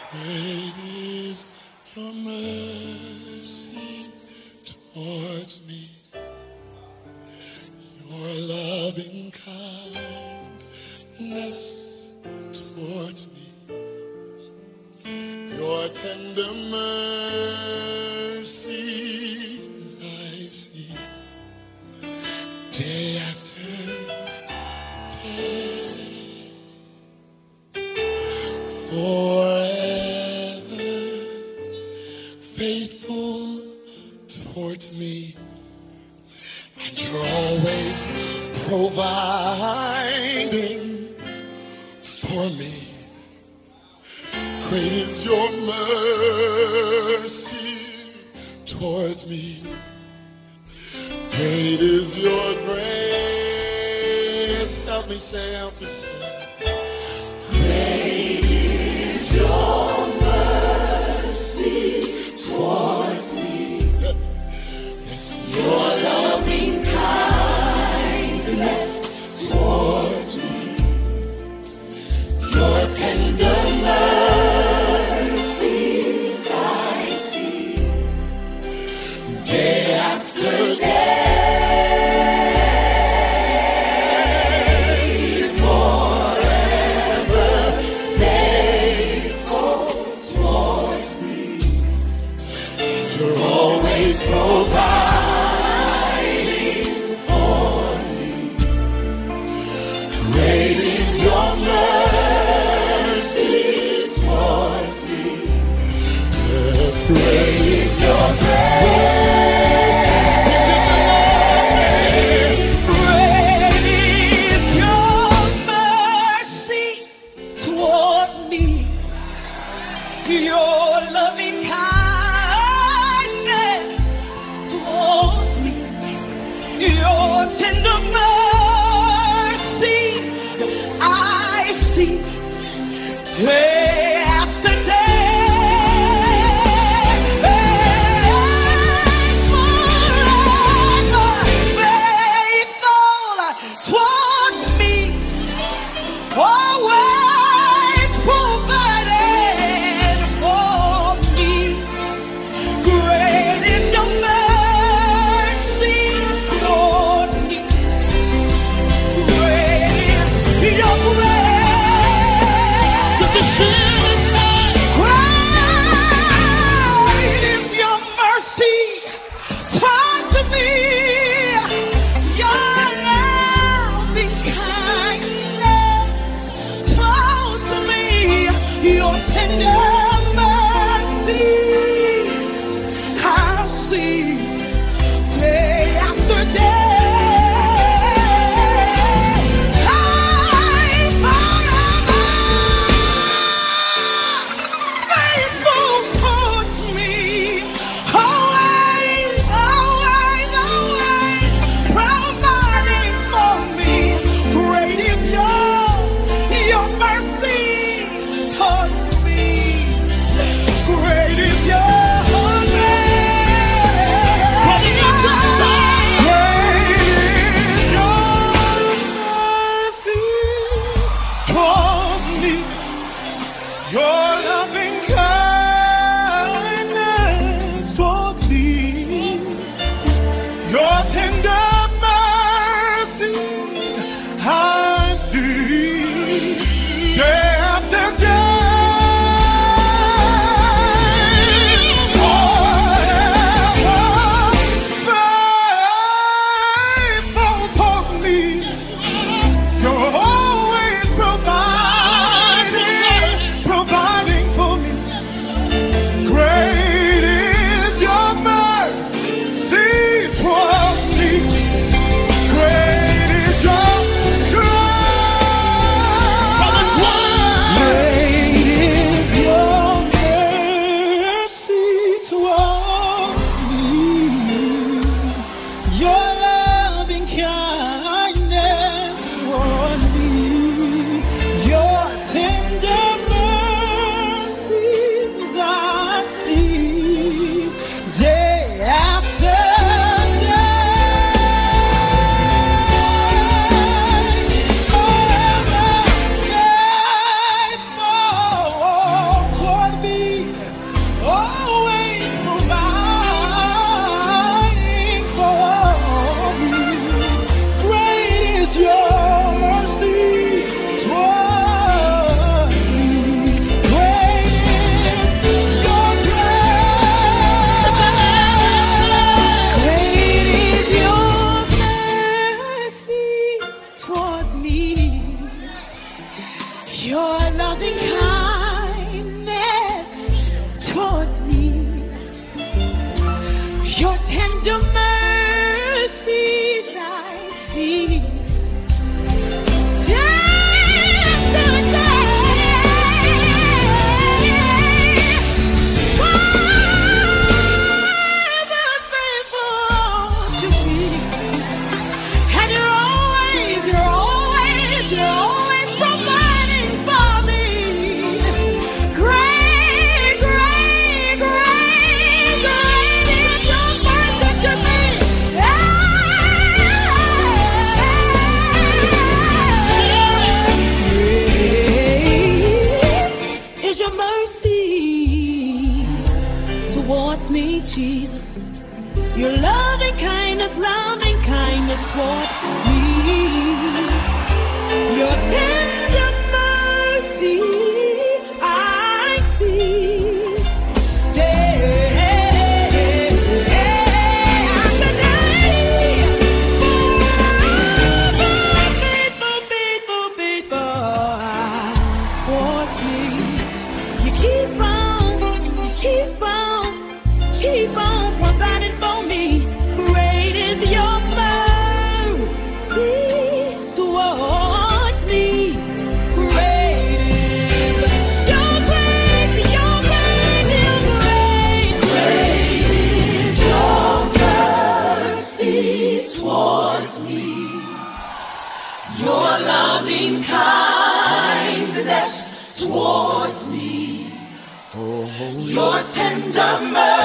Great is your mercy towards me, your loving kindness towards me, your tender mercies I see day after day, forever faithful towards me, and you're always providing for me. Great is your mercy towards me. Great is your grace. Help me say, help me say. Great is your mercy towards me. Yes, your loving kindness towards me. Your tender mercies I see day after day, forever faithful towards me. You're always providing for me. Great is your mercy towards me. Yes, great is your grace. Great is your mercy towards me. Your loving kindness towards me. Your tender mercies I see day after day. Always provided for me. Great is your mercy towards me. Great is your grace. Great is your mercy towards me. Your loving kindness towards me, your tender mercies I see day after day. I'm forever faithful towards me. Always, always, always providing for me. Great is your mercy towards me. loving kindness towards me, your tender mercies I see. Towards me, Jesus, your loving kindness towards me, your tender mercy I see. Towards me, you keep on providing for me. Great is your mercy towards me. Great is your grace, your grace, your grace. Great is your mercy towards me. Your loving kindness towards me. Your tender mercy